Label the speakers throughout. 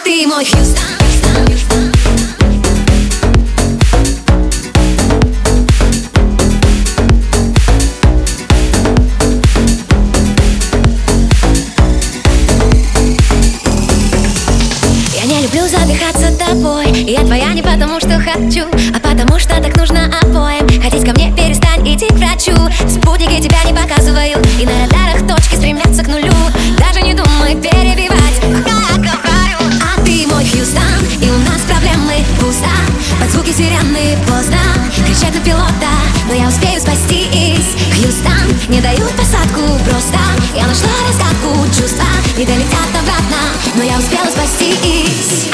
Speaker 1: ты мой Хьюстон. Я не люблю задыхаться тобой, и я твоя не потому, что хочу, а потому, что так нужно обоим. Ходить ко мне перестань, иди к врачу. Спутники тебя не показывают, и на радарах точки стремятся к нулю. Даже не думай перебивать, пока я говорю. А ты мой Хьюстон, и у нас проблемы пусто. Под звуки сирены поздно кричать на пилота, но я успею спастись. Хьюстон, не дают посадку просто. Я нашла разгадку, чувства не долетят обратно, но я успела спастись.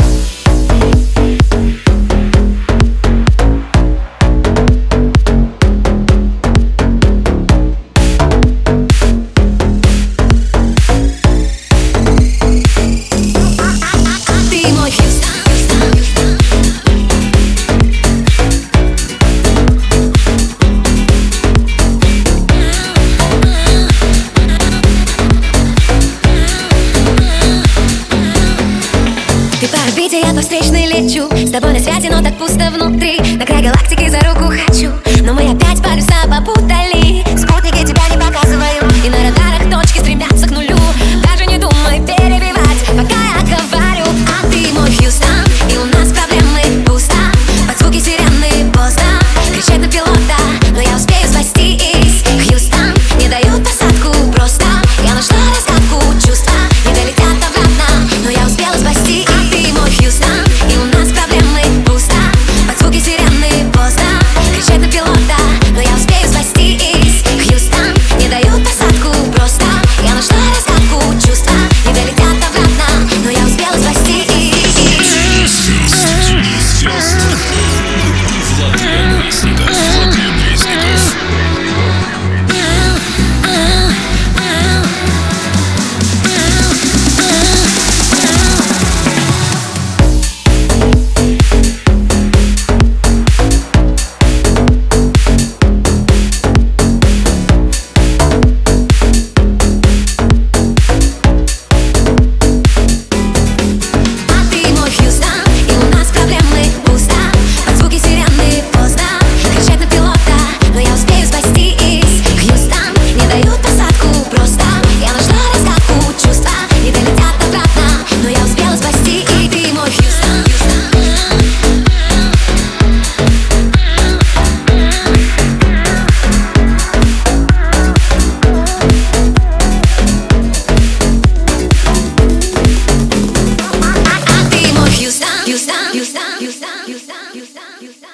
Speaker 1: Я по встречной лечу, с тобой на связи, но так пусто внутри. На край галактики за руку хочу, но мы опять полюса попутали. Спутники тебя не показывают, и на радарах точки стремятся к нулю. Даже не думай перебивать, пока я говорю. А ты мой Хьюстон, и у нас проблемы пусто. Под звуки сирены поздно кричать на пилота, но я успею спастись. Хьюстон, не дают посадку просто. Я нашла разгадку, чувства не долетят обратно, но я успела спастись. Хьюстон, и у нас проблемы пусто. Под звуки сирены поздно кричать на пилота, но я успею спастись. Хьюстон, не дают посадку просто. Я нашла разгадку, чувства не долетят обратно, но я успела спастись. Houston, Houston, Houston, Houston, Houston, Houston.